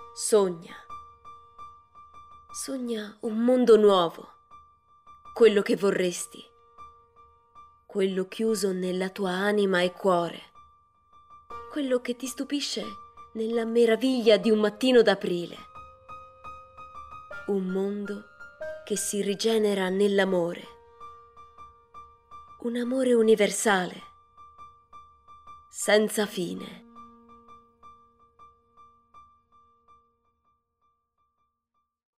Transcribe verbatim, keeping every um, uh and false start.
Sogna. Sogna un mondo nuovo, quello che vorresti, quello chiuso nella tua anima e cuore, quello che ti stupisce nella meraviglia di un mattino d'aprile. Un mondo che si rigenera nell'amore, un amore universale, senza fine.